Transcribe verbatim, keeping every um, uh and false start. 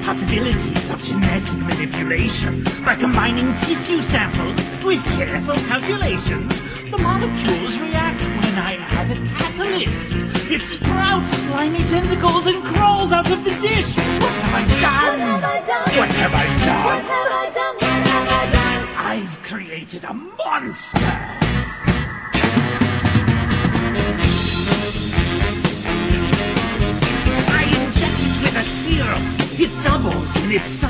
possibilities of genetic manipulation. By combining tissue samples with careful calculations, the molecules react when I add a catalyst. It sprouts slimy tentacles and crawls out of the dish. What have I done? What have I done? What have I done? What have I done? What have I done? I've created a monster. I inject it with a serum. It doubles in its size.